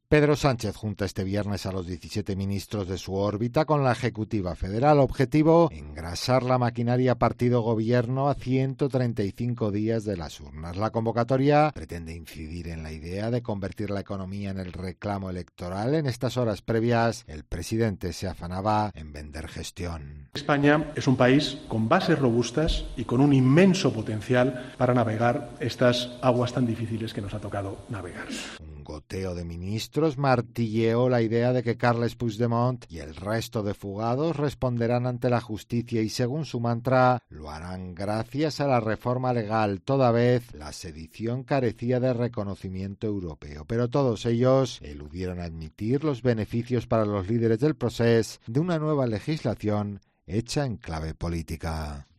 Pedro Sánchez junta este viernes a los 17 ministros de su órbita con la Ejecutiva Federal. Objetivo: engrasar la maquinaria partido-gobierno a 135 días de las urnas. La convocatoria pretende incidir en la idea de convertir la economía en el reclamo electoral. En estas horas previas, el presidente se afanaba en vender gestión. España es un país con bases robustas y con un inmenso potencial para navegar estas aguas tan difíciles que nos ha tocado navegar. Un goteo de ministros martilleó la idea de que Carles Puigdemont y el resto de fugados responderán ante la justicia y, según su mantra, lo harán gracias a la reforma legal. Toda vez la sedición carecía de reconocimiento europeo, pero todos ellos eludieron admitir los beneficios para los líderes del proceso de una nueva legislación hecha en clave política.